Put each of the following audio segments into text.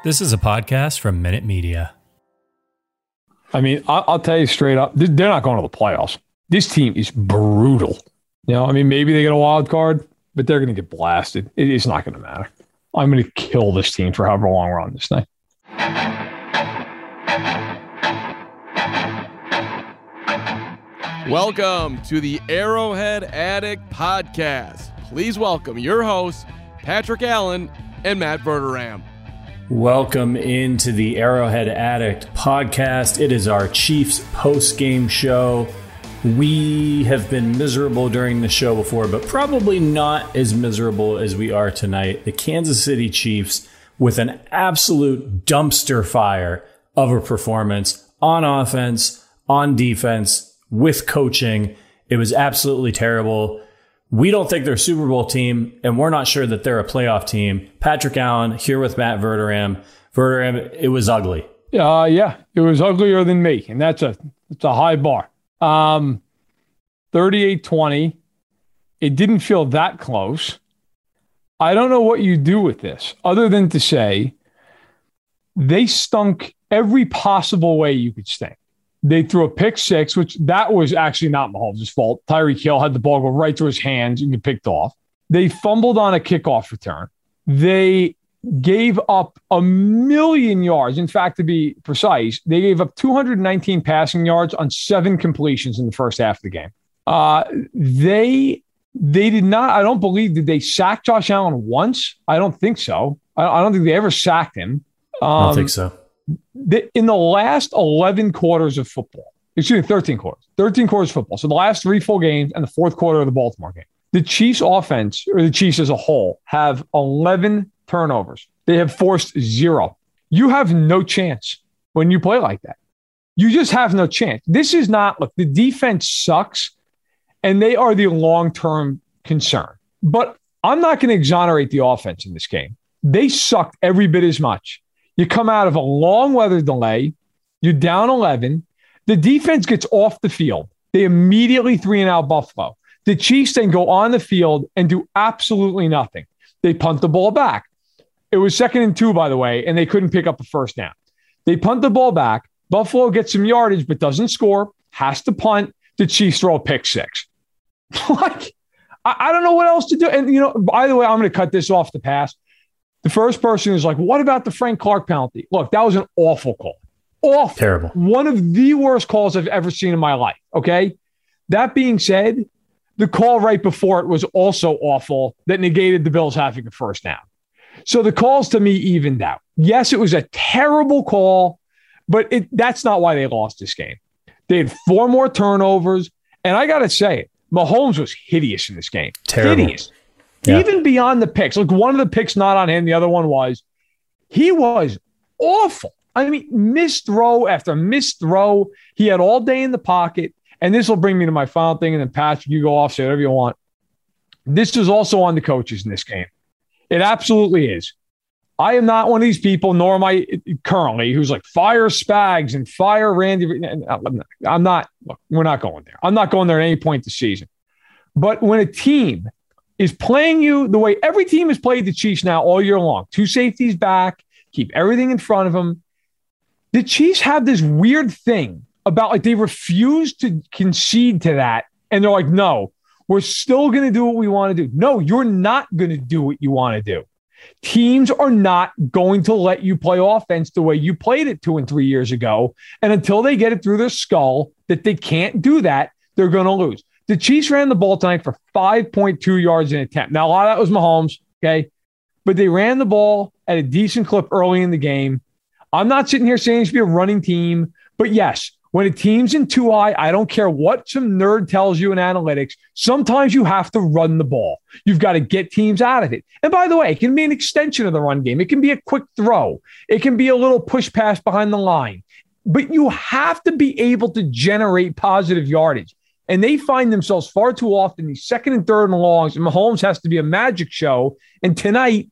This is a podcast from Minute Media. I mean, I'll tell you straight up, they're not going to the playoffs. This team is brutal. You know, I mean, maybe they get a wild card, but they're going to get blasted. It's not going to matter. I'm going to kill this team for however long we're on this thing. Welcome to the Arrowhead Addict Podcast. Please welcome your hosts, Patrick Allen and Matt Verderam. Welcome into the Arrowhead Addict Podcast. It is our Chiefs post-game show. We have been miserable during the show before, but probably not as miserable as we are tonight. The Kansas City Chiefs with an absolute dumpster fire of a performance on offense, on defense, with coaching. It was absolutely terrible. We don't think they're a Super Bowl team, and we're not sure that they're a playoff team. Patrick Allen here with Matt Verderam. Verderam, it was ugly. Yeah, it was uglier than me, and it's a high bar. 38-20. It didn't feel that close. I don't know what you do with this other than to say they stunk every possible way you could stink. They threw a pick six, which that was actually not Mahomes' fault. Tyreek Hill had the ball go right to his hands and get picked off. They fumbled on a kickoff return. They gave up 1,000,000 yards. In fact, to be precise, they gave up 219 passing yards on 7 completions in the first half of the game. They did not, I don't believe, did they sack Josh Allen once? I don't think so. I don't think they ever sacked him. I don't think so. In the last 11 quarters of football, 13 quarters of football. So the last 3 full games and the fourth quarter of the Baltimore game, the Chiefs offense, or the Chiefs as a whole, have 11 turnovers. They have forced 0. You have no chance when you play like that. You just have no chance. This is not, look, the defense sucks and they are the long-term concern. But I'm not going to exonerate the offense in this game. They sucked every bit as much. You come out of a long weather delay. You're down 11. The defense gets off the field. They immediately 3-and-out Buffalo. The Chiefs then go on the field and do absolutely nothing. They punt the ball back. It was 2nd and 2, by the way, and they couldn't pick up a first down. They punt the ball back. Buffalo gets some yardage but doesn't score, has to punt. The Chiefs throw a pick six. Like, I don't know what else to do. And, you know, by the way, I'm going to cut this off the pass. The first person is like, what about the Frank Clark penalty? Look, that was an awful call. Awful. Terrible. One of the worst calls I've ever seen in my life. Okay. That being said, the call right before it was also awful that negated the Bills having a first down. So the calls to me evened out. Yes, it was a terrible call, but that's not why they lost this game. They had 4 more turnovers. And I got to say it, Mahomes was hideous in this game. Terrible. Hideous. Yeah. Even beyond the picks. Like, one of the picks not on him, the other one was. He was awful. I mean, missed throw after missed throw. He had all day in the pocket. And this will bring me to my final thing. And then, Patrick, you go off, say whatever you want. This is also on the coaches in this game. It absolutely is. I am not one of these people, nor am I currently, who's like, fire Spags and fire Randy. I'm not. Look, we're not going there. I'm not going there at any point this season. But when a team is playing you the way every team has played the Chiefs now all year long, 2 safeties back, keep everything in front of them. The Chiefs have this weird thing about, like, they refuse to concede to that. And they're like, no, we're still going to do what we want to do. No, you're not going to do what you want to do. Teams are not going to let you play offense the way you played it 2 and 3 years ago. And until they get it through their skull that they can't do that, they're going to lose. The Chiefs ran the ball tonight for 5.2 yards in attempt. Now, a lot of that was Mahomes, okay? But they ran the ball at a decent clip early in the game. I'm not sitting here saying it should be a running team, but yes, when a team's in 2 high, I don't care what some nerd tells you in analytics, sometimes you have to run the ball. You've got to get teams out of it. And by the way, it can be an extension of the run game. It can be a quick throw. It can be a little push pass behind the line. But you have to be able to generate positive yardage. And they find themselves far too often these 2nd and 3rd and longs, and Mahomes has to be a magic show. And tonight,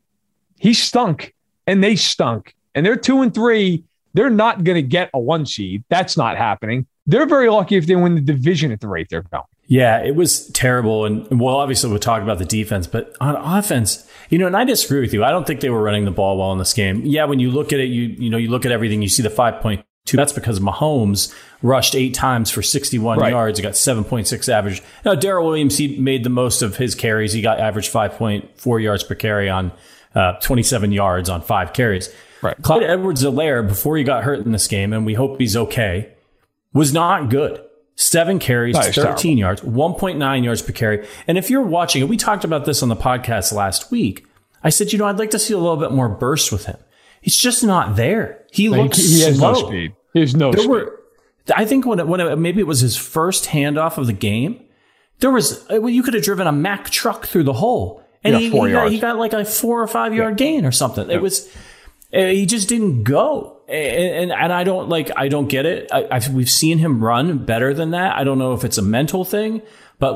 he stunk, and they stunk. And they're 2 and 3. They're not going to get a 1 seed. That's not happening. They're very lucky if they win the division at the rate they're going. Yeah, it was terrible. And well, obviously we'll talk about the defense, but on offense, and I disagree with you. I don't think they were running the ball well in this game. Yeah, when you look at it, you look at everything, you see the 5.2. That's because Mahomes rushed 8 times for 61 yards. He got 7.6 average. Now, Darrell Williams, he made the most of his carries. He got average 5.4 yards per carry on 27 yards on 5 carries. Right. Clyde Edwards-Helaire, before he got hurt in this game, and we hope he's okay, was not good. 7 carries, 13 yards, 1.9 yards per carry. And if you're watching, and we talked about this on the podcast last week, I said, I'd like to see a little bit more burst with him. He's just not there. He looks slow. He has no speed. He has no speed. I think when maybe it was his first handoff of the game, you could have driven a Mack truck through the hole. And he got like a 4 or 5 yard gain or something. Yeah. He just didn't go. And I don't get it. We've seen him run better than that. I don't know if it's a mental thing, but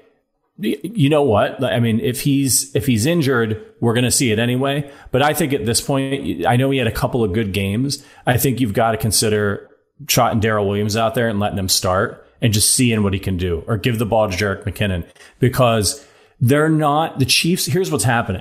you know what? I mean, if he's injured, we're going to see it anyway. But I think at this point, I know he had a couple of good games. I think you've got to consider trotting Darrell Williams out there and letting him start and just seeing what he can do, or give the ball to Jerick McKinnon, because they're not the Chiefs. Here's what's happening.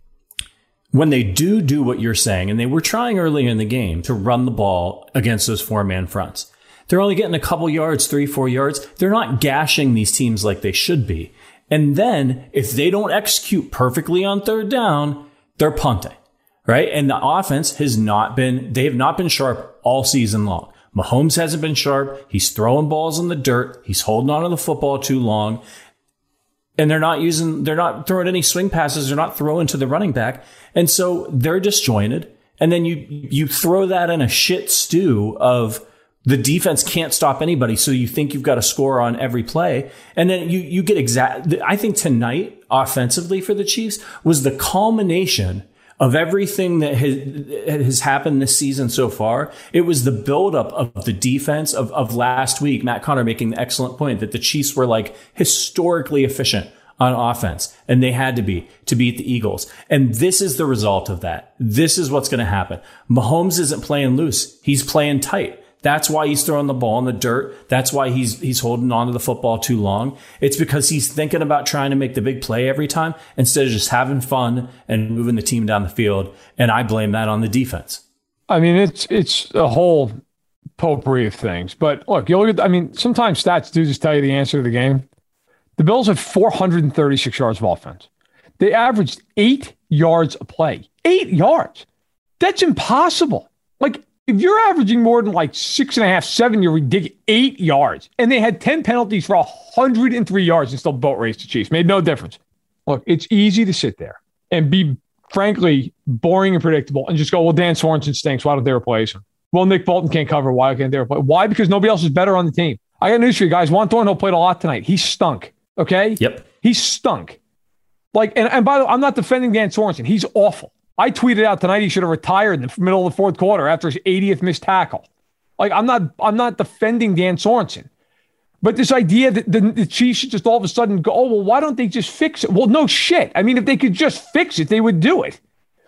When they do what you're saying, and they were trying early in the game to run the ball against those 4-man fronts, they're only getting a couple yards, 3-4 yards. They're not gashing these teams like they should be. And then if they don't execute perfectly on 3rd down, they're punting, right? And the offense they have not been sharp all season long. Mahomes hasn't been sharp. He's throwing balls in the dirt. He's holding on to the football too long. And they're not throwing any swing passes. They're not throwing to the running back. And so they're disjointed. And then you throw that in a shit stew of the defense can't stop anybody. So you think you've got a score on every play. And then you get I think tonight, offensively for the Chiefs, was the culmination of everything that has happened this season so far. It was the buildup of the defense of last week. Matt Connor making the excellent point that the Chiefs were historically efficient on offense, and they had to be to beat the Eagles. And this is the result of that. This is what's going to happen. Mahomes isn't playing loose. He's playing tight. That's why he's throwing the ball in the dirt. That's why he's holding on to the football too long. It's because he's thinking about trying to make the big play every time instead of just having fun and moving the team down the field. And I blame that on the defense. I mean, it's a whole potpourri of things. But look, sometimes stats do just tell you the answer to the game. The Bills have 436 yards of offense. They averaged 8 yards a play. 8 yards. That's impossible. If you're averaging more than 6.5, 7, you're ridiculous. 8 yards. And they had 10 penalties for 103 yards and still boat raced the Chiefs. Made no difference. Look, it's easy to sit there and be, frankly, boring and predictable and just go, well, Dan Sorensen stinks. Why don't they replace him? Well, Nick Bolton can't cover. Why can't they replace him? Why? Because nobody else is better on the team. I got news for you guys. Juan Thornhill played a lot tonight. He stunk. Okay? Yep. He stunk. And by the way, I'm not defending Dan Sorensen. He's awful. I tweeted out tonight he should have retired in the middle of the 4th quarter after his 80th missed tackle. I'm not defending Dan Sorensen. But this idea that the Chiefs should just all of a sudden go, oh, well, why don't they just fix it? Well, no shit. I mean, if they could just fix it, they would do it.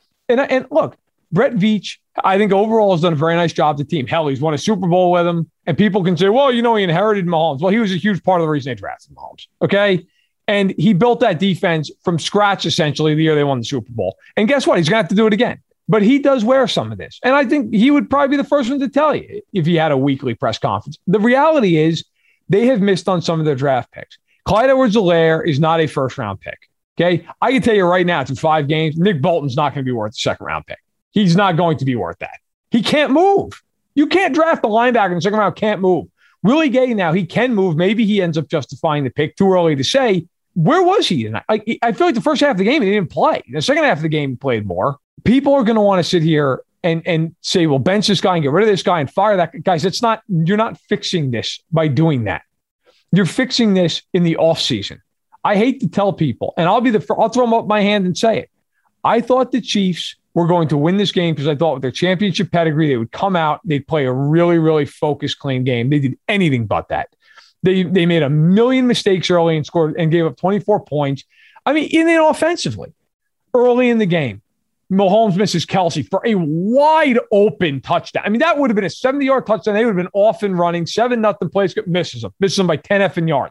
And look, Brett Veach, I think overall has done a very nice job with the team. Hell, he's won a Super Bowl with him. And people can say, well, he inherited Mahomes. Well, he was a huge part of the reason they drafted Mahomes. Okay? And he built that defense from scratch, essentially, the year they won the Super Bowl. And guess what? He's going to have to do it again. But he does wear some of this. And I think he would probably be the first one to tell you if he had a weekly press conference. The reality is they have missed on some of their draft picks. Clyde Edwards-Helaire is not a first-round pick. Okay? I can tell you right now, through 5 games, Nick Bolton's not going to be worth a second-round pick. He's not going to be worth that. He can't move. You can't draft the linebacker in the second round, can't move. Willie Gay now, he can move. Maybe he ends up justifying the pick. Too early to say. Where was he tonight? I feel like the first half of the game, he didn't play. The second half of the game, he played more. People are going to want to sit here and say, well, bench this guy and get rid of this guy and fire that. Guys, you're not fixing this by doing that. You're fixing this in the offseason. I hate to tell people, and I'll throw them up my hand and say it. I thought the Chiefs were going to win this game because I thought with their championship pedigree, they would come out, they'd play a really, really focused, clean game. They did anything but that. They made a million mistakes early and scored and gave up 24 points. I mean, even offensively, early in the game, Mahomes misses Kelsey for a wide open touchdown. I mean, that would have been a 70-yard touchdown. They would have been off and running. 7-0 plays, misses them by 10 effing yards.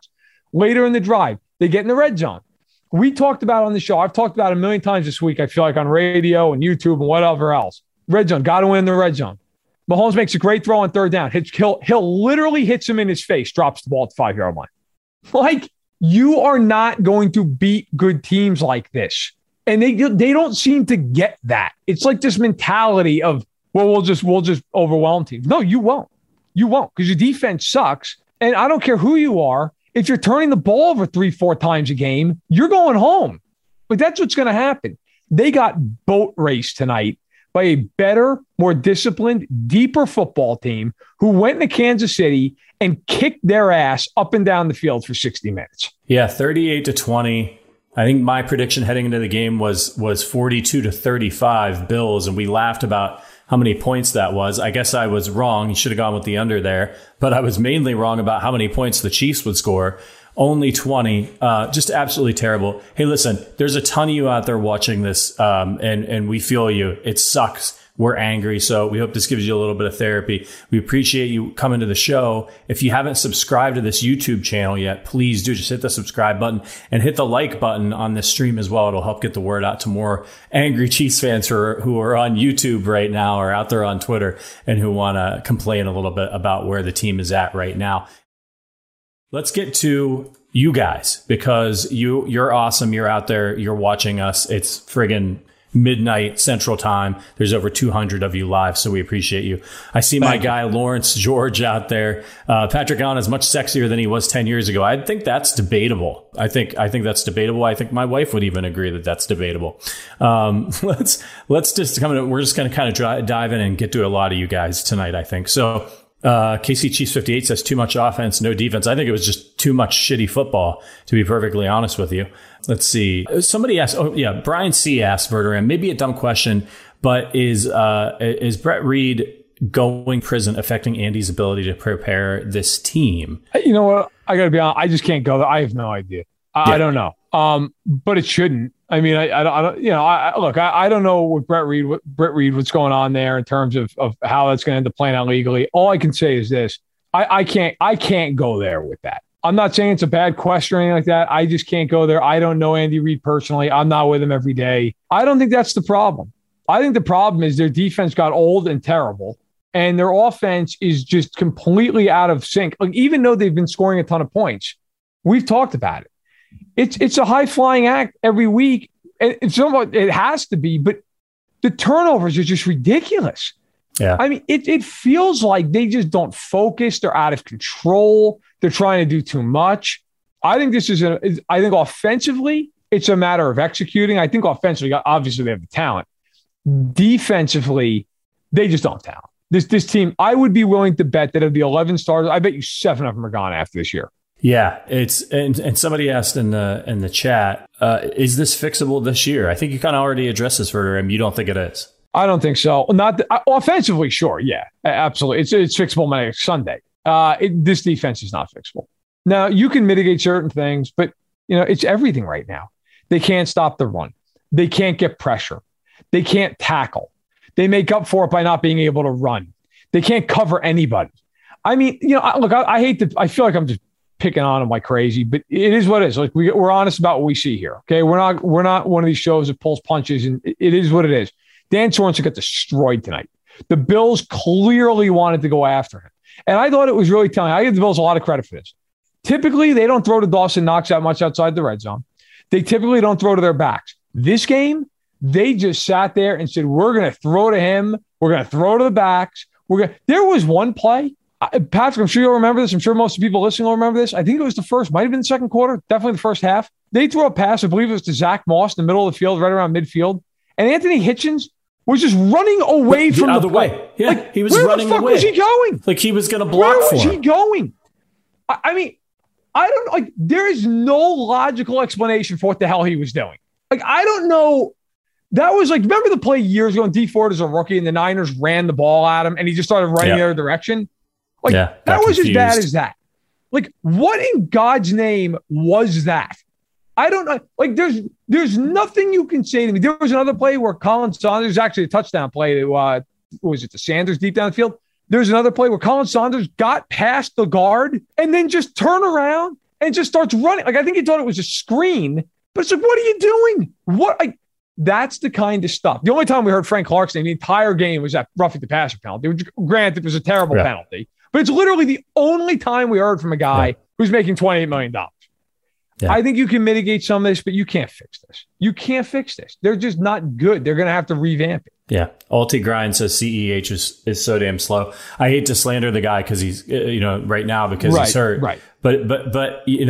Later in the drive, they get in the red zone. We talked about on the show. I've talked about it a million times this week. I feel like on radio and YouTube and whatever else. Red zone, got to win the red zone. Mahomes makes a great throw on third down. He'll literally hits him in his face, drops the ball at the 5-yard line. Like, you are not going to beat good teams like this. And they don't seem to get that. It's like this mentality of, well, we'll just overwhelm teams. No, you won't. You won't, because your defense sucks. And I don't care who you are. If you're turning the ball over 3-4 times a game, you're going home. But that's what's going to happen. They got boat raced tonight by a better, more disciplined, deeper football team who went into Kansas City and kicked their ass up and down the field for 60 minutes. Yeah, 38-20. I think my prediction heading into the game was 42-35 Bills, and we laughed about how many points that was. I guess I was wrong. You should have gone with the under there, but I was mainly wrong about how many points the Chiefs would score. Only 20. Just absolutely terrible. Hey, listen, there's a ton of you out there watching this, and we feel you. It sucks. We're angry. So we hope this gives you a little bit of therapy. We appreciate you coming to the show. If you haven't subscribed to this YouTube channel yet, please do. Just hit the subscribe button and hit the like button on this stream as well. It'll help get the word out to more angry Chiefs fans who are on YouTube right now or out there on Twitter and who want to complain a little bit about where the team is at right now. Let's get to you guys, because you're awesome. You're out there. You're watching us. It's friggin' midnight Central Time. There's over 200 of you live, so we appreciate you. I see my guy Lawrence George out there. Patrick Allen is much sexier than he was 10 years ago. I think that's debatable. I think that's debatable. I think my wife would even agree that that's debatable. Let's just come in. We're just going to kind of dive in and get to a lot of you guys tonight, I think. So KC Chiefs 58 says too much offense, no defense. I think it was just too much shitty football, to be perfectly honest with you. Let's see. Somebody asked, Brian C. asked Verderame, maybe a dumb question, but is Brett Reed going prison affecting Andy's ability to prepare this team? You know what? I got to be honest. I just can't go there. I have no idea. I don't know. But it shouldn't. I mean, I don't, look, I don't know with Brett Reed, what's going on there in terms of how that's going to end up playing out legally. All I can say is this. I can't go there with that. I'm not saying it's a bad question or anything like that. I just can't go there. I don't know Andy Reid personally. I'm not with him every day. I don't think that's the problem. I think the problem is their defense got old and terrible, and their offense is just completely out of sync. Like, even though they've been scoring a ton of points, we've talked about it. It's a high-flying act every week. And it has to be, but the turnovers are just ridiculous. Yeah. I mean, it feels like they just don't focus. They're out of control. They're trying to do too much. I think I think offensively, it's a matter of executing. I think offensively, obviously they have the talent. Defensively, they just don't have talent. This team, I would be willing to bet that of the 11 starters, I bet you 7 of them are gone after this year. Yeah, and somebody asked in the chat, is this fixable this year? I think you kind of already addressed this, Verderame. You don't think it is? I don't think so. Not offensively, sure, yeah, absolutely. It's fixable next Sunday. This defense is not fixable. Now, you can mitigate certain things, but it's everything right now. They can't stop the run. They can't get pressure. They can't tackle. They make up for it by not being able to run. They can't cover anybody. I mean, look, I hate to. I feel like I'm just picking on them like crazy, but it is what it is. Like, we're honest about what we see here. Okay, we're not one of these shows that pulls punches, and it is what it is. Dan Sorensen got destroyed tonight. The Bills clearly wanted to go after him, and I thought it was really telling. I give the Bills a lot of credit for this. Typically, they don't throw to Dawson Knox that much outside the red zone. They typically don't throw to their backs. This game, they just sat there and said, "We're going to throw to him. We're going to throw to the backs. There was one play. Patrick, I'm sure you'll remember this. I'm sure most of the people listening will remember this. I think it was might have been the second quarter, definitely the first half. They threw a pass, I believe it was to Zach Moss in the middle of the field, right around midfield. And Anthony Hitchens was just running away from the other way. Yeah, like, he was running away. Where the fuck was he going? Like he was going to block for him. Where was he going? I mean, I don't like. There is no logical explanation for what the hell he was doing. Like, I don't know. That was like, remember the play years ago when Dee Ford as a rookie and the Niners ran the ball at him and he just started running the other direction? Like, that was confused. As bad as that. Like, what in God's name was that? I don't know. Like, there's nothing you can say to me. There was another play where Colin Saunders, actually a touchdown play to, was it the Sanders deep down the field? There's another play where Colin Saunders got past the guard and then just turned around and just starts running. Like, I think he thought it was a screen, but it's like, what are you doing? That's the kind of stuff. The only time we heard Frank Clark's name the entire game was that roughing the passer penalty, which, granted, it was a terrible penalty. But it's literally the only time we heard from a guy who's making $28 million. Yeah. I think you can mitigate some of this, but you can't fix this. You can't fix this. They're just not good. They're going to have to revamp it. Yeah. Alti Grind says CEH is so damn slow. I hate to slander the guy because he's, right now because he's hurt. Right. But you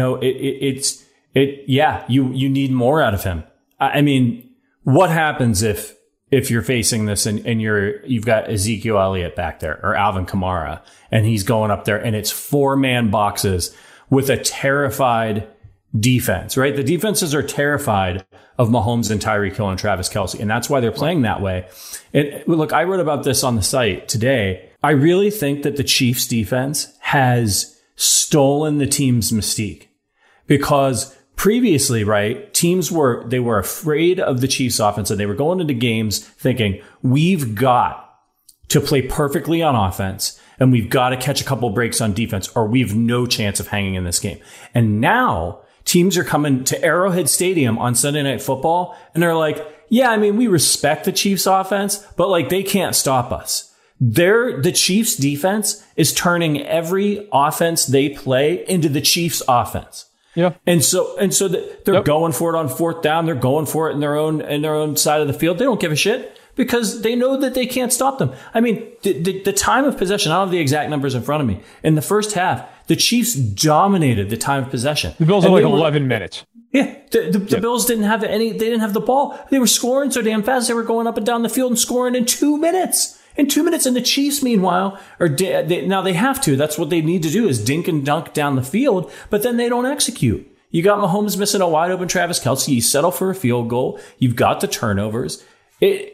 need more out of him. I mean, what happens if you're facing this and you've got Ezekiel Elliott back there or Alvin Kamara and he's going up there and it's 4-man boxes with a terrified defense, right? The defenses are terrified of Mahomes and Tyreek Hill and Travis Kelce, and that's why they're playing that way. And look, I wrote about this on the site today. I really think that the Chiefs defense has stolen the team's mystique because previously, right, teams were afraid of the Chiefs offense and they were going into games thinking we've got to play perfectly on offense and we've got to catch a couple breaks on defense or we've no chance of hanging in this game. And now teams are coming to Arrowhead Stadium on Sunday Night Football and they're like, yeah, I mean, we respect the Chiefs offense, but like they can't stop us. The Chiefs defense is turning every offense they play into the Chiefs offense. Yeah. And so they're going for it on fourth down. They're going for it in their own side of the field. They don't give a shit because they know that they can't stop them. I mean, the time of possession, I don't have the exact numbers in front of me. In the first half, the Chiefs dominated the time of possession. The Bills had like 11 minutes. Yeah. The Bills didn't have they didn't have the ball. They were scoring so damn fast. They were going up and down the field and scoring in 2 minutes. And the Chiefs, meanwhile, now they have to. That's what they need to do is dink and dunk down the field, but then they don't execute. You got Mahomes missing a wide open Travis Kelce. You settle for a field goal. You've got the turnovers. The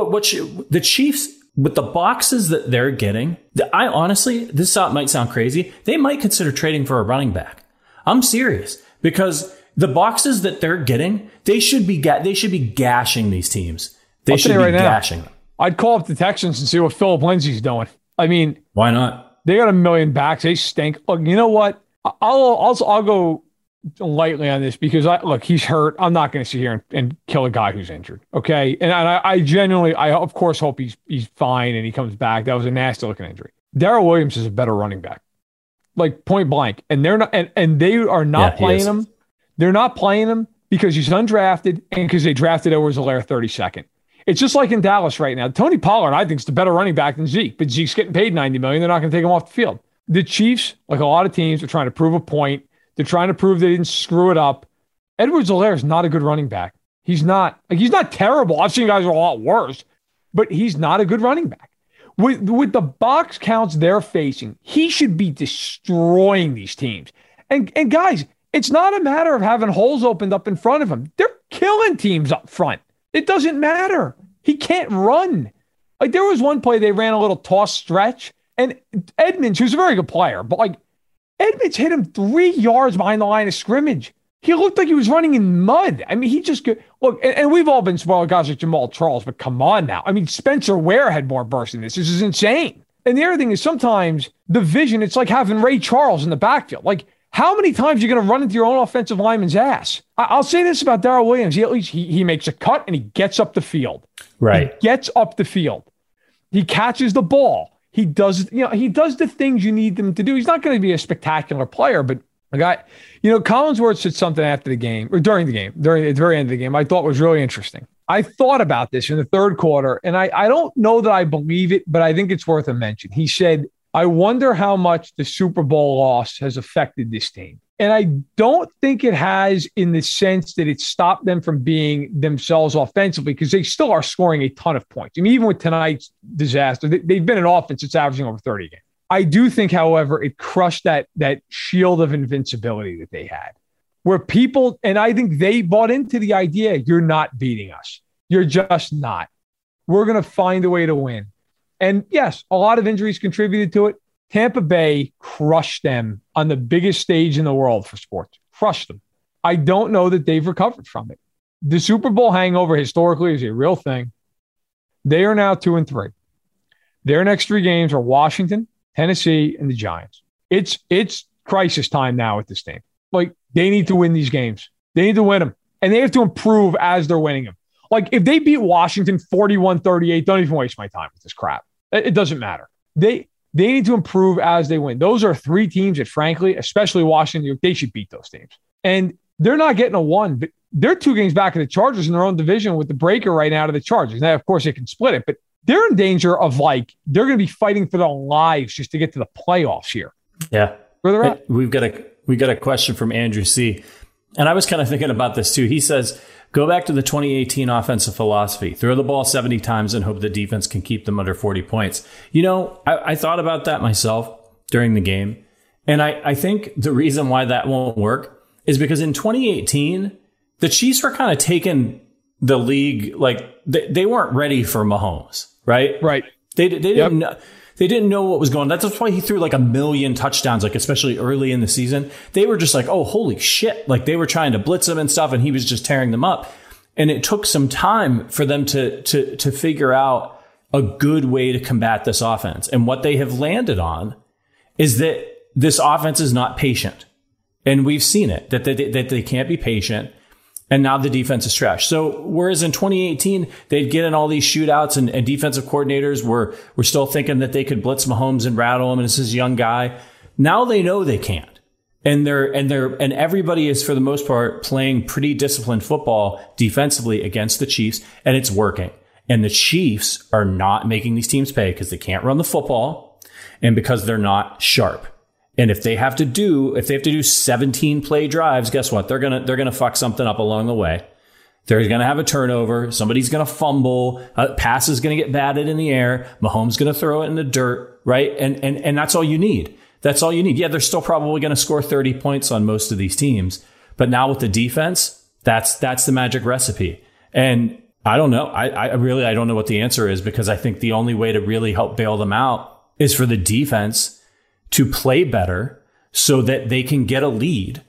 Chiefs, with the boxes that they're getting, I honestly, this might sound crazy, they might consider trading for a running back. I'm serious because the boxes that they're getting, they should be gashing these teams. They should be gashing them. I'd call up the Texans and see what Philip Lindsay's doing. I mean, why not? They got $1 million backs. They stink. Look, you know what? I'll go lightly on this because he's hurt. I'm not going to sit here and kill a guy who's injured. Okay, and I genuinely, of course hope he's fine and he comes back. That was a nasty looking injury. Darrell Williams is a better running back, like point blank, and they're not, and they are not playing him. They're not playing him because he's undrafted and because they drafted Edwards-Helaire 32nd. It's just like in Dallas right now. Tony Pollard, I think, is the better running back than Zeke, but Zeke's getting paid $90 million. They're not going to take him off the field. The Chiefs, like a lot of teams, are trying to prove a point. They're trying to prove they didn't screw it up. Edwards-Helaire is not a good running back. He's not terrible. I've seen guys who are a lot worse, but he's not a good running back. With the box counts they're facing, he should be destroying these teams. And guys, it's not a matter of having holes opened up in front of him. They're killing teams up front. It doesn't matter. He can't run. Like there was one play they ran a little toss stretch, and Edmonds, who's a very good player, but like Edmonds hit him 3 yards behind the line of scrimmage. He looked like he was running in mud. I mean, he just look, and we've all been spoiled guys like Jamal Charles, but come on now. I mean, Spencer Ware had more bursts than this. This is insane. And the other thing is sometimes the vision, it's like having Ray Charles in the backfield. Like, how many times are you going to run into your own offensive lineman's ass? I'll say this about Darrell Williams. He makes a cut and he gets up the field. Right. He gets up the field. He catches the ball. He does the things you need them to do. He's not going to be a spectacular player, but a guy, Collinsworth said something after the game or during the game, at the very end of the game, I thought was really interesting. I thought about this in the third quarter, and I don't know that I believe it, but I think it's worth a mention. He said, I wonder how much the Super Bowl loss has affected this team. And I don't think it has in the sense that it stopped them from being themselves offensively because they still are scoring a ton of points. I mean, even with tonight's disaster, they've been an offense that's averaging over 30 a game. I do think, however, it crushed that shield of invincibility that they had where people, and I think they bought into the idea, you're not beating us. You're just not. We're going to find a way to win. And yes, a lot of injuries contributed to it. Tampa Bay crushed them on the biggest stage in the world for sports. Crushed them. I don't know that they've recovered from it. The Super Bowl hangover historically is a real thing. They are now 2-3. Their next 3 games are Washington, Tennessee, and the Giants. It's crisis time now with this team. Like, they need to win these games. They need to win them. And they have to improve as they're winning them. Like, if they beat Washington 41-38, don't even waste my time with this crap. It doesn't matter. They need to improve as they win. Those are three teams that, frankly, especially Washington, they should beat those teams. And they're not getting a one, but they're 2 games back of the Chargers in their own division with the breaker right now to the Chargers. Now, of course, they can split it, but they're in danger of, like, they're going to be fighting for their lives just to get to the playoffs here. Yeah. Where they're at. We got a question from Andrew C. And I was kind of thinking about this too. He says, go back to the 2018 offensive philosophy. Throw the ball 70 times and hope the defense can keep them under 40 points. You know, I thought about that myself during the game. And I think the reason why that won't work is because in 2018, the Chiefs were kind of taking the league, like they weren't ready for Mahomes, right? Right. They didn't know. They didn't know what was going on. That's why he threw like 1 million touchdowns, like especially early in the season. They were just like, oh, holy shit. Like they were trying to blitz him and stuff, and he was just tearing them up. And it took some time for them to figure out a good way to combat this offense. And what they have landed on is that this offense is not patient. And we've seen it, that they can't be patient. And now the defense is trash. So whereas in 2018, they'd get in all these shootouts and defensive coordinators were still thinking that they could blitz Mahomes and rattle him, and it's this young guy. Now they know they can't. And everybody is, for the most part, playing pretty disciplined football defensively against the Chiefs, and it's working. And the Chiefs are not making these teams pay because they can't run the football and because they're not sharp. And if they have to do 17 play drives, guess what? They're gonna fuck something up along the way. They're gonna have a turnover. Somebody's gonna fumble. A pass is gonna get batted in the air. Mahomes gonna throw it in the dirt, right? And that's all you need. That's all you need. Yeah, they're still probably gonna score 30 points on most of these teams, but now with the defense, that's the magic recipe. And I don't know. I really don't know what the answer is, because I think the only way to really help bail them out is for the defense to play better so that they can get a lead.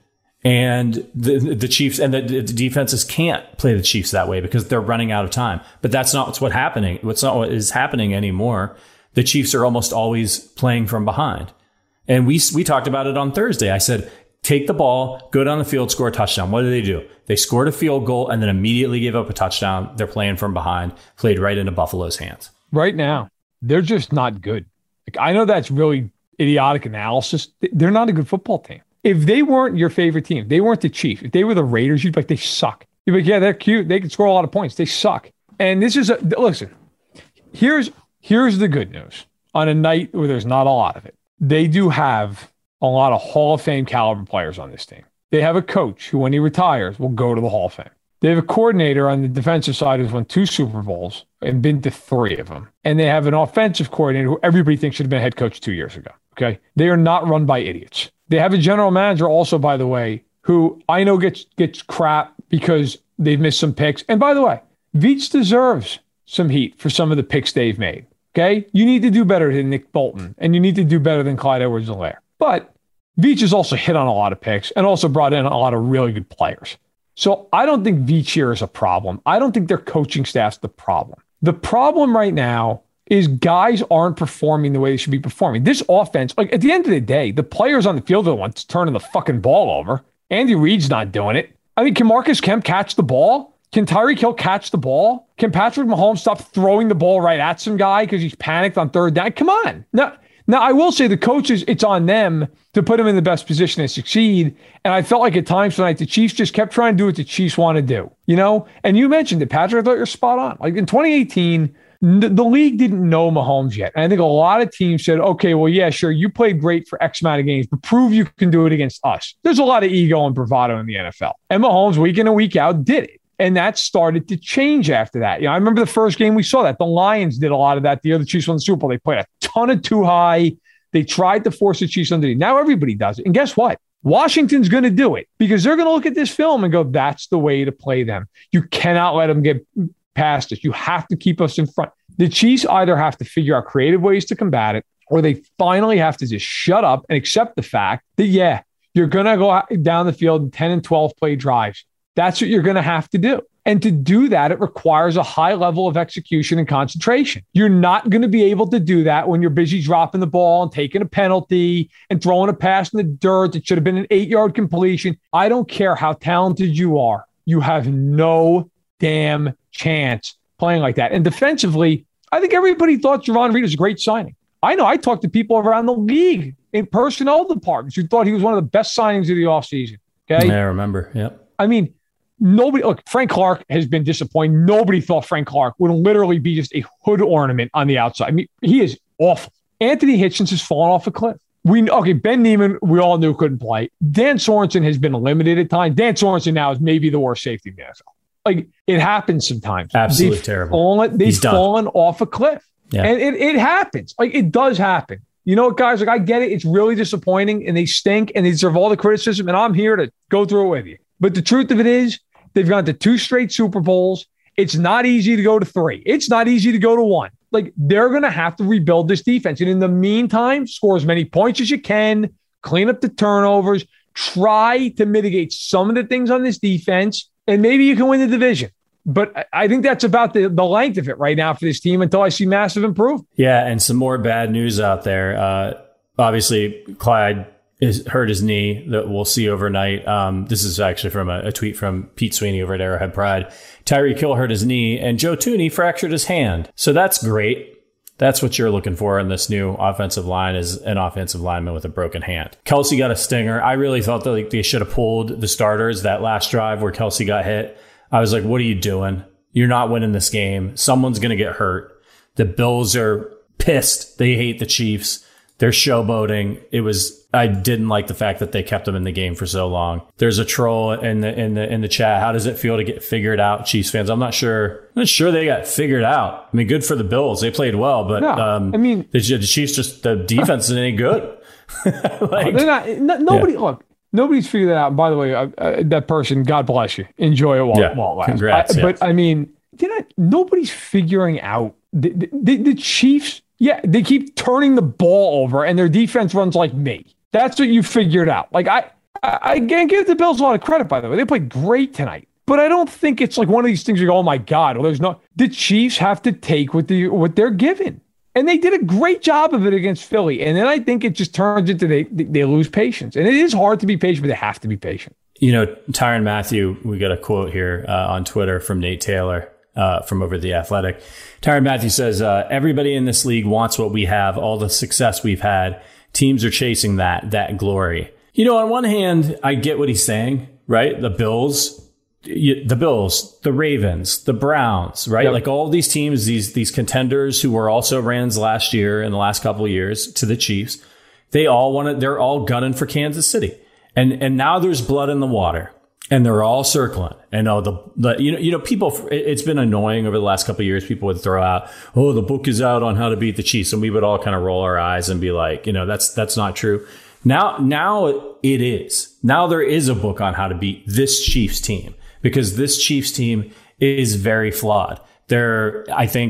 And the Chiefs and the defenses can't play the Chiefs that way because they're running out of time. But that's not what's happening. What's not what is happening anymore. The Chiefs are almost always playing from behind. And we talked about it on Thursday. I said, take the ball, go down the field, score a touchdown. What do? They scored a field goal and then immediately gave up a touchdown. They're playing from behind, played right into Buffalo's hands. Right now, they're just not good. Like, I know that's really idiotic analysis. They're not a good football team. If they weren't your favorite team, they weren't the Chiefs. If they were the Raiders, you'd be like, they suck. You'd be like, yeah, they're cute. They can score a lot of points. They suck. And this is listen, here's the good news. On a night where there's not a lot of it, they do have a lot of Hall of Fame caliber players on this team. They have a coach who, when he retires, will go to the Hall of Fame. They have a coordinator on the defensive side who's won 2 Super Bowls and been to 3 of them. And they have an offensive coordinator who everybody thinks should have been head coach 2 years ago. Okay. They are not run by idiots. They have a general manager also, by the way, who I know gets crap because they've missed some picks. And by the way, Veach deserves some heat for some of the picks they've made. Okay. You need to do better than Nick Bolton, and you need to do better than Clyde Edwards-Helaire. But Veach has also hit on a lot of picks and also brought in a lot of really good players. So I don't think Veach here is a problem. I don't think their coaching staff's the problem. The problem right now is guys aren't performing the way they should be performing. This offense, like at the end of the day, the players on the field are the ones turning the fucking ball over. Andy Reid's not doing it. I mean, can Marcus Kemp catch the ball? Can Tyreek Hill catch the ball? Can Patrick Mahomes stop throwing the ball right at some guy because he's panicked on third down? Come on. Now, I will say the coaches, it's on them to put them in the best position to succeed. And I felt like at times tonight, the Chiefs just kept trying to do what the Chiefs want to do, you know? And you mentioned it, Patrick. I thought you're spot on. Like in 2018, the league didn't know Mahomes yet. And I think a lot of teams said, okay, well, yeah, sure, you played great for X amount of games, but prove you can do it against us. There's a lot of ego and bravado in the NFL. And Mahomes, week in and week out, did it. And that started to change after that. You know, I remember the first game we saw that. The Lions did a lot of that the year the Chiefs won the Super Bowl. They played a ton of too high. They tried to force the Chiefs underneath. Now everybody does it. And guess what? Washington's going to do it because they're going to look at this film and go, that's the way to play them. You cannot let them get past us. You have to keep us in front. The Chiefs either have to figure out creative ways to combat it, or they finally have to just shut up and accept the fact that, yeah, you're going to go down the field in 10 and 12 play drives. That's what you're going to have to do. And to do that, it requires a high level of execution and concentration. You're not going to be able to do that when you're busy dropping the ball and taking a penalty and throwing a pass in the dirt that should have been an 8-yard completion. I don't care how talented you are. You have no damn chance playing like that. And defensively, I think everybody thought Javon Reed was a great signing. I know I talked to people around the league in personnel departments who thought he was one of the best signings of the offseason. Okay? Yeah, I remember. Yep. I mean, nobody, look, Frank Clark has been disappointing. Nobody thought Frank Clark would literally be just a hood ornament on the outside. I mean, he is awful. Anthony Hitchens has fallen off a cliff. Ben Niemann, we all knew couldn't play. Dan Sorensen has been limited at times. Dan Sorensen now is maybe the worst safety in the NFL. Like, it happens sometimes. Absolutely terrible. They've fallen off a cliff. Yeah. And it happens. Like, it does happen. You know what, guys? Like, I get it. It's really disappointing, and they stink, and they deserve all the criticism, and I'm here to go through it with you. But the truth of it is, they've gone to 2 straight Super Bowls. It's not easy to go to 3. It's not easy to go to 1. Like, they're going to have to rebuild this defense. And in the meantime, score as many points as you can, clean up the turnovers, try to mitigate some of the things on this defense, and maybe you can win the division. But I think that's about the length of it right now for this team until I see massive improvement. Yeah, and some more bad news out there. Obviously, Clyde hurt his knee that we'll see overnight. This is actually from a tweet from Pete Sweeney over at Arrowhead Pride. Tyreek Hill hurt his knee, and Joe Thuney fractured his hand. So that's great. That's what you're looking for in this new offensive line, is an offensive lineman with a broken hand. Kelsey got a stinger. I really thought that they should have pulled the starters that last drive where Kelsey got hit. I was like, what are you doing? You're not winning this game. Someone's going to get hurt. The Bills are pissed. They hate the Chiefs. They're showboating. I didn't like the fact that they kept them in the game for so long. There's a troll in the chat. How does it feel to get figured out, Chiefs fans? I'm not sure they got figured out. I mean, good for the Bills. They played well, but the Chiefs the defense isn't any good. They're not. Nobody look. Nobody's figured that out. And by the way, that person, God bless you. Enjoy it while it lasts. Congrats. But I mean, nobody's figuring out the Chiefs. Yeah, they keep turning the ball over, and their defense runs like me. That's what you figured out. Like I can't give the Bills a lot of credit, by the way. They played great tonight. But I don't think it's like one of these things you go, oh my God, the Chiefs have to take what they're given. And they did a great job of it against Philly. And then I think it just turns into they lose patience. And it is hard to be patient, but they have to be patient. You know, Tyrann Mathieu, we got a quote here on Twitter from Nate Taylor from over The Athletic. Tyrann Mathieu says, everybody in this league wants what we have, all the success we've had. Teams are chasing that glory. You know, on one hand, I get what he's saying, right? The Bills, the Ravens, the Browns, right? Yep. Like all these teams, these contenders who were also Rams last year and the last couple of years to the Chiefs, they're all gunning for Kansas City. And now there's blood in the water and they're all circling. And people, it's been annoying over the last couple of years. People would throw out, oh, the book is out on how to beat the Chiefs. And we would all kind of roll our eyes and be like, that's not true. Now it is. Now there is a book on how to beat this Chiefs team. Because this Chiefs team is very flawed. They are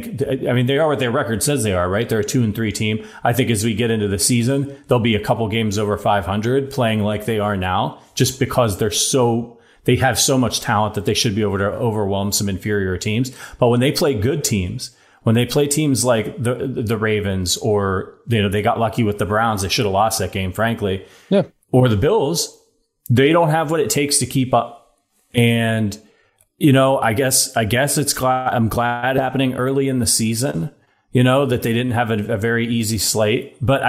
what their record says they are, right? They're a 2-3 team. I think as we get into the season, they'll be a couple games over 500 playing like they are now, just because they have so much talent that they should be able to overwhelm some inferior teams. But when they play good teams, when they play teams like the Ravens, or they got lucky with the Browns, they should have lost that game, frankly. Yeah. Or the Bills, they don't have what it takes to keep up. And, I guess I'm glad happening early in the season, that they didn't have a very easy slate. But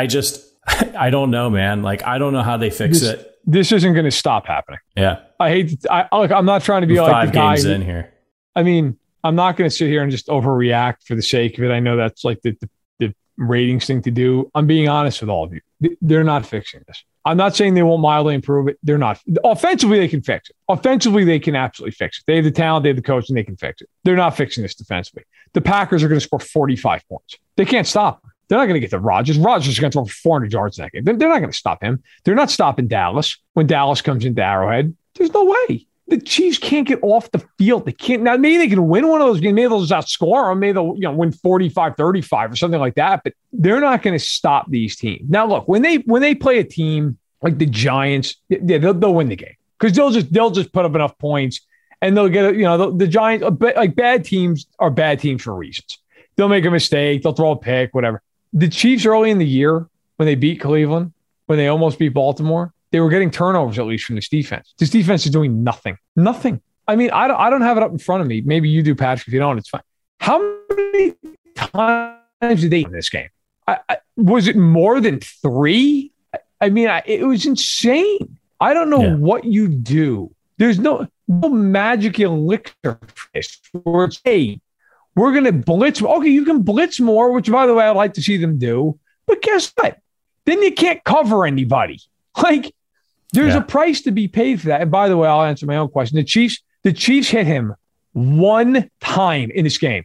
I don't know, man. Like, I don't know how they fix it. This isn't going to stop happening. Yeah. I'm not trying to be like the guy. 5 games in here. I mean, I'm not going to sit here and just overreact for the sake of it. I know that's like the ratings thing to do. I'm being honest with all of you. They're not fixing this. I'm not saying they won't mildly improve it. They're not. Offensively, they can fix it. Offensively, they can absolutely fix it. They have the talent, they have the coach, and they can fix it. They're not fixing this defensively. The Packers are going to score 45 points. They can't stop them. They're not going to get to Rodgers. Rodgers is going to throw for 400 yards in that game. They're not going to stop him. They're not stopping Dallas when Dallas comes into Arrowhead. There's no way. The Chiefs can't get off the field. They can't. Now, maybe they can win one of those games. Maybe they'll just outscore them. Maybe they'll win 45-35 or something like that. But they're not going to stop these teams. Now, look, when they play a team like the Giants, they'll win the game because they'll just put up enough points And they'll get, the Giants, like bad teams are bad teams for reasons. They'll make a mistake. They'll throw a pick, whatever. The Chiefs early in the year, when they beat Cleveland, when they almost beat Baltimore, they were getting turnovers, at least from this defense. This defense is doing nothing. Nothing. I mean, I don't have it up in front of me. Maybe you do, Patrick. If you don't, it's fine. How many times did they win this game? Was it more than 3? I mean, it was insane. I don't know what you do. There's no magic elixir for this. Where it's, hey, we're going to blitz. Okay, you can blitz more, which, by the way, I'd like to see them do. But guess what? Then you can't cover anybody. Like, there's a price to be paid for that. And by the way, I'll answer my own question. The Chiefs hit him one time in this game.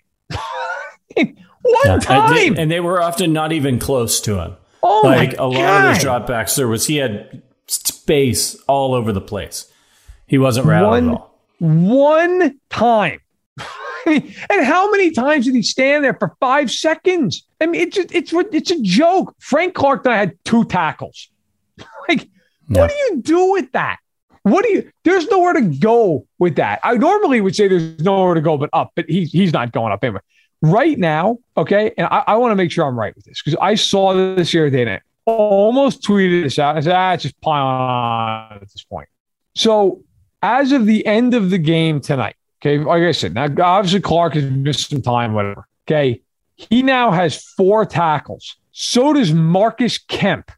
One time. And they were often not even close to him. Oh, like my a lot God. of those dropbacks, he had space all over the place. He wasn't rattled at all. One time. And how many times did he stand there for 5 seconds? I mean, it's a joke. Frank Clark and I had 2 tackles. Like, what do you do with that? There's nowhere to go with that. I normally would say there's nowhere to go but up, but he's not going up anyway. Right now, okay, and I want to make sure I'm right with this because I saw this the other day and I almost tweeted this out. I said, it's just piling on at this point. So as of the end of the game tonight, okay, like I said, now obviously Clark has missed some time, whatever. Okay, he now has 4 tackles. So does Marcus Kemp.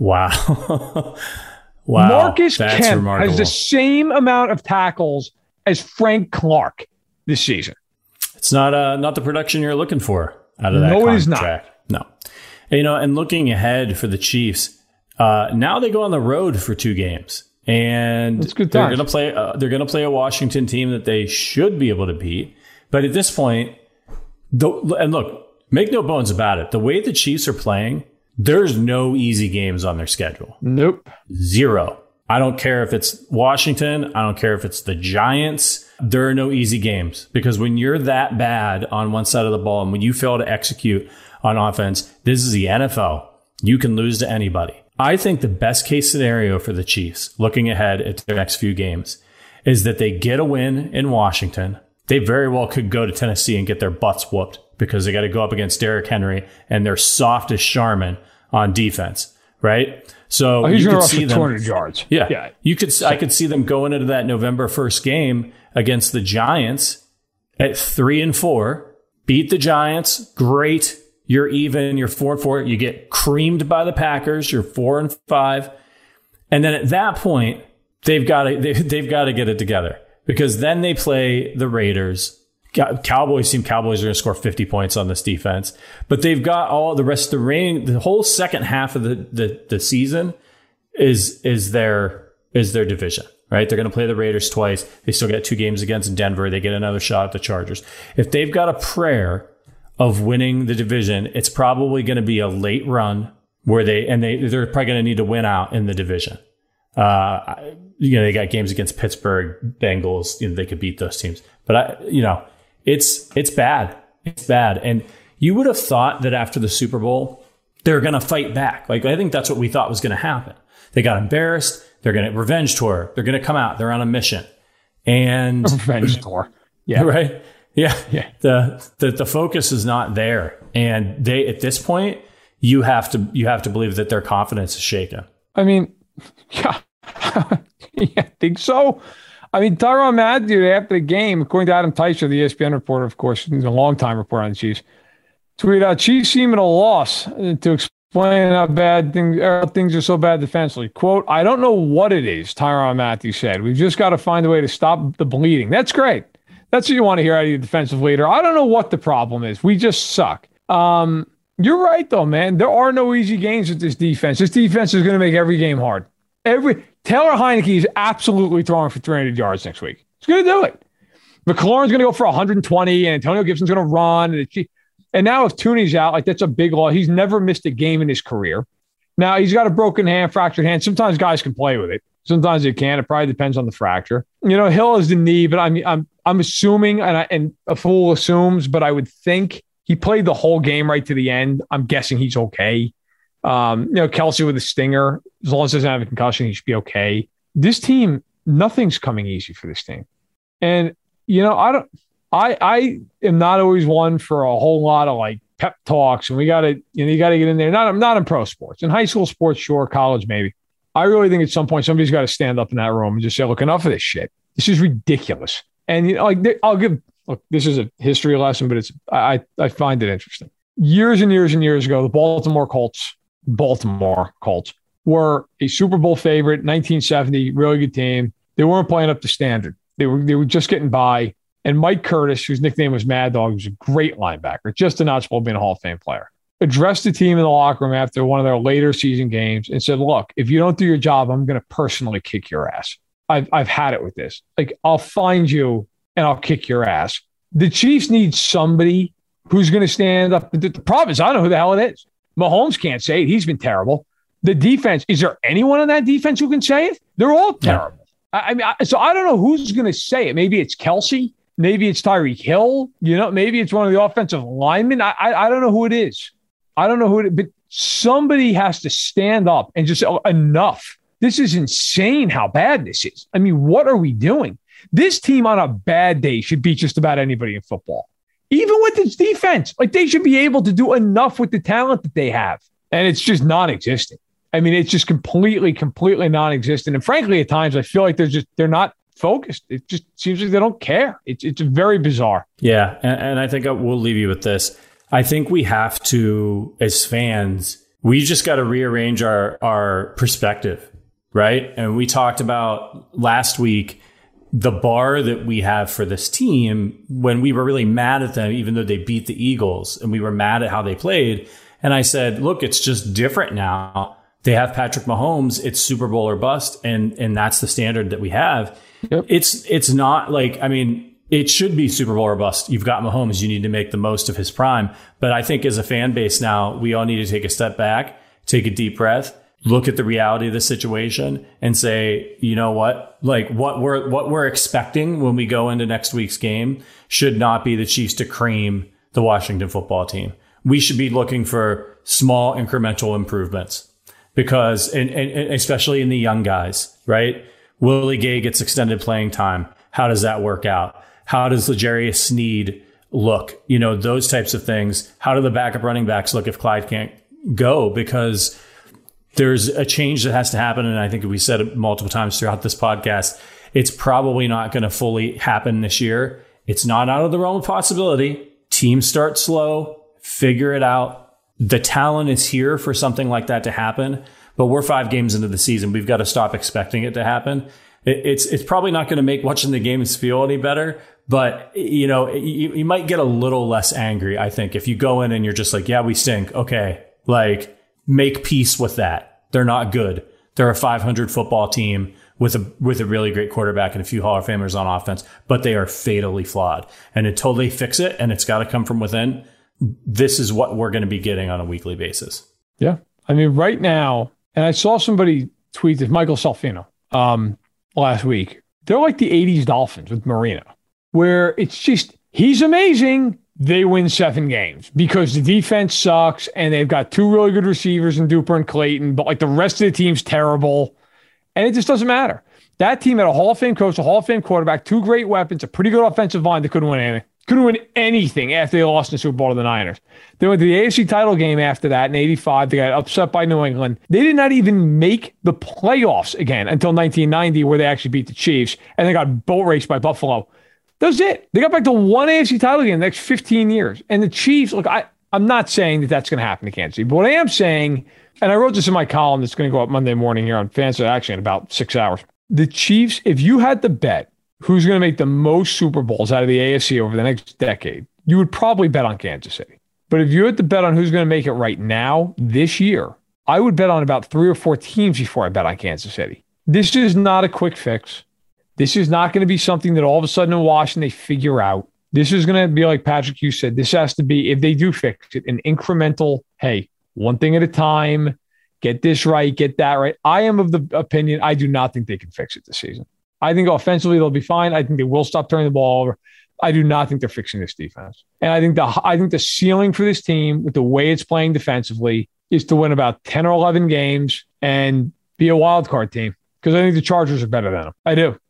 Wow. Wow. Marcus That's Kemp remarkable. has the same amount of tackles as Frank Clark this season. It's not the production you're looking for out of that contract. No, it is not. No. And looking ahead for the Chiefs, now they go on the road for 2 games. And they're going to play a Washington team that they should be able to beat. But at this point, and look, make no bones about it. The way the Chiefs are playing, there's no easy games on their schedule. Nope. 0. I don't care if it's Washington. I don't care if it's the Giants. There are no easy games because when you're that bad on one side of the ball and when you fail to execute on offense, this is the NFL. You can lose to anybody. I think the best case scenario for the Chiefs, looking ahead at their next few games, is that they get a win in Washington. They very well could go to Tennessee and get their butts whooped because they got to go up against Derrick Henry and their softest Sharman on defense, right? So he's you going could to see rush them, 200 yards. Yeah. I could see them going into that November 1st game against the Giants at 3-4, beat the Giants. Great. You're even, you're 4-4. You get creamed by the Packers. You're 4-5. And then at that point, they've got to get it together because then they play the Raiders. Cowboys are going to score 50 points on this defense, but they've got all the rest of the whole second half of the season is their division, right? They're going to play the Raiders twice. They still get 2 games against Denver. They get another shot at the Chargers. If they've got a prayer of winning the division, it's probably going to be a late run where they're probably going to need to win out in the division. They got games against Pittsburgh, Bengals. They could beat those teams, but it's bad. It's bad. And you would have thought that after the Super Bowl, they're going to fight back. Like, I think that's what we thought was going to happen. They got embarrassed. They're going to revenge tour. They're going to come out. They're on a mission. And revenge tour. Yeah. Right. Yeah. Yeah. The focus is not there. And at this point, you have to believe that their confidence is shaken. I mean, yeah, I think so. I mean, Tyrann Mathieu, after the game, according to Adam Teicher, the ESPN reporter, of course, he's a long-time reporter on the Chiefs, tweeted out, Chiefs seem at a loss to explain how things are so bad defensively. Quote, I don't know what it is, Tyrann Mathieu said. We've just got to find a way to stop the bleeding. That's great. That's what you want to hear out of your defensive leader. I don't know what the problem is. We just suck. You're right, though, man. There are no easy games with this defense. This defense is going to make every game hard. Taylor Heineke is absolutely throwing for 300 yards next week. He's going to do it. McLaurin's going to go for 120, and Antonio Gibson's going to run. And now if Tooney's out, like that's a big loss. He's never missed a game in his career. Now he's got a broken hand, fractured hand. Sometimes guys can play with it. Sometimes they can't. It probably depends on the fracture. Hill has the knee, but I'm assuming, and a fool assumes, but I would think he played the whole game right to the end. I'm guessing he's okay. Kelsey with a stinger, as long as he doesn't have a concussion, he should be okay. This team, nothing's coming easy for this team. And, I am not always one for a whole lot of like pep talks, and you got to get in there. Not in pro sports. In high school sports, sure. College, maybe. I really think at some point somebody's got to stand up in that room and just say, look, enough of this shit. This is ridiculous. And this is a history lesson, but I find it interesting. Years and years and years ago, the Baltimore Colts were a Super Bowl favorite, 1970, really good team. They weren't playing up to standard. They were just getting by. And Mike Curtis, whose nickname was Mad Dog, was a great linebacker, just a notch below being a Hall of Fame player, addressed the team in the locker room after one of their later season games and said, look, if you don't do your job, I'm going to personally kick your ass. I've had it with this. Like, I'll find you and I'll kick your ass. The Chiefs need somebody who's going to stand up. The problem is, I don't know who the hell it is. Mahomes can't say it. He's been terrible. The defense, is there anyone on that defense who can say it? They're all terrible. Yeah. So I don't know who's going to say it. Maybe it's Kelsey. Maybe it's Tyreek Hill. Maybe it's one of the offensive linemen. I don't know who it is. But somebody has to stand up and just say, oh, enough. This is insane how bad this is. I mean, what are we doing? This team on a bad day should beat just about anybody in football. Even with its defense, like they should be able to do enough with the talent that they have. And it's just non-existent. I mean, it's just completely non-existent. And frankly, at times I feel like they're not focused. It just seems like they don't care. It's very bizarre. Yeah. And I think we'll leave you with this. I think we have to, as fans, we just got to rearrange our perspective, right? And we talked about last week the bar that we have for this team when we were really mad at them, even though they beat the Eagles, and we were mad at how they played. And I said, look, it's just different now. They have Patrick Mahomes. It's Super Bowl or bust. And that's the standard that we have. Yep. It's not like, I mean, it should be Super Bowl or bust. You've got Mahomes. You need to make the most of his prime. But I think as a fan base now, we all need to take a step back, take a deep breath, look at the reality of the situation and say, you know what? Like what we're expecting when we go into next week's game should not be the Chiefs to cream the Washington football team. We should be looking for small incremental improvements because, and especially in the young guys, right? Willie Gay gets extended playing time. How does that work out? How does L'Jarius Sneed look? Those types of things. How do the backup running backs look if Clyde can't go? Because there's a change that has to happen. And I think we said it multiple times throughout this podcast. It's probably not going to fully happen this year. It's not out of the realm of possibility. Teams start slow, figure it out. The talent is here for something like that to happen. But we're 5 games into the season. We've got to stop expecting it to happen. It's probably not going to make watching the games feel any better. But, you might get a little less angry, I think, if you go in and you're just like, yeah, we stink. Okay, like, make peace with that. They're not good. They're a 500 football team with a really great quarterback and a few Hall of Famers on offense, but they are fatally flawed. And until they fix it, and it's got to come from within, this is what we're going to be getting on a weekly basis. Yeah. I mean, right now, and I saw somebody tweet this, Michael Salfino, last week. They're like the 80s Dolphins with Marino, where it's just, he's amazing. They win 7 games because the defense sucks and they've got 2 really good receivers in Duper and Clayton, but like the rest of the team's terrible. And it just doesn't matter. That team had a Hall of Fame coach, a Hall of Fame quarterback, 2 great weapons, a pretty good offensive line that couldn't win anything. Couldn't win anything after they lost in the Super Bowl to the Niners. They went to the AFC title game after that in 85. They got upset by New England. They did not even make the playoffs again until 1990, where they actually beat the Chiefs, and they got boat raced by Buffalo. That was it. They got back to 1 AFC title game in the next 15 years. And the Chiefs, look, I'm not saying that that's going to happen to Kansas City, but what I am saying, and I wrote this in my column that's going to go up Monday morning here on Fantasy, actually in about 6 hours. The Chiefs, if you had to bet who's going to make the most Super Bowls out of the AFC over the next decade, you would probably bet on Kansas City. But if you had to bet on who's going to make it right now, this year, I would bet on about 3 or 4 teams before I bet on Kansas City. This is not a quick fix. This is not going to be something that all of a sudden in Washington they figure out. This is going to be like Patrick, you said, this has to be, if they do fix it, an incremental, hey, one thing at a time, get this right, get that right. I am of the opinion, I do not think they can fix it this season. I think offensively they'll be fine. I think they will stop turning the ball over. I do not think they're fixing this defense. And I think the ceiling for this team with the way it's playing defensively is to win about 10 or 11 games and be a wild card team, because I think the Chargers are better than them. I do.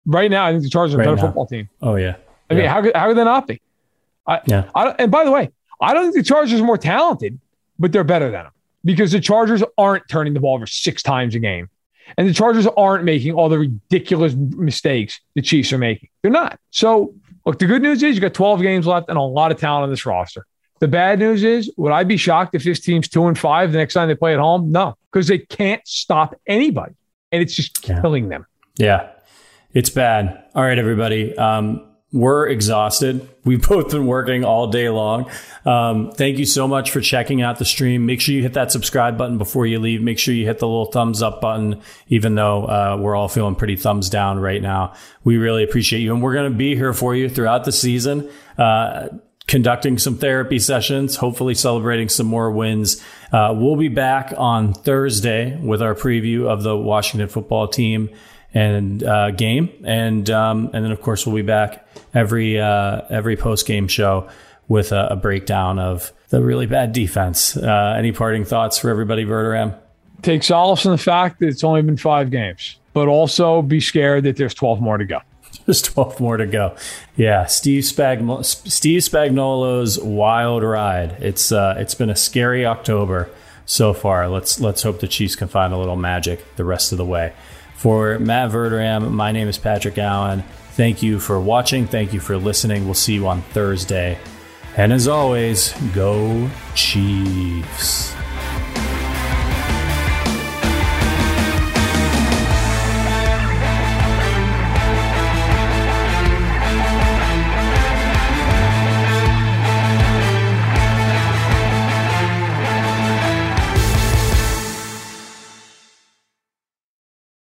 right now, I think the Chargers are a better football team. Oh, yeah. I mean, how could they not be? And by the way, I don't think the Chargers are more talented, but they're better than them because the Chargers aren't turning the ball over 6 times a game. And the Chargers aren't making all the ridiculous mistakes the Chiefs are making. They're not. So, look, the good news is you got 12 games left and a lot of talent on this roster. The bad news is, would I be shocked if this team's 2-5 the next time they play at home? No, because they can't stop anybody. And it's just killing them. Yeah, it's bad. All right, everybody. We're exhausted. We've both been working all day long. Thank you so much for checking out the stream. Make sure you hit that subscribe button before you leave. Make sure you hit the little thumbs up button, even though we're all feeling pretty thumbs down right now. We really appreciate you. And we're going to be here for you throughout the season, conducting some therapy sessions, hopefully celebrating some more wins. We'll be back on Thursday with our preview of the Washington football team and game, and then of course we'll be back every post game show with a breakdown of the really bad defense. Any parting thoughts for everybody, Verderame? Take solace in the fact that it's only been 5 games, but also be scared that there's 12 more to go. There's 12 more to go. Yeah, Steve Spagnuolo's wild ride. It's been a scary October so far. Let's hope the Chiefs can find a little magic the rest of the way. For Matt Verderame, my name is Patrick Allen. Thank you for watching. Thank you for listening. We'll see you on Thursday. And as always, go Chiefs.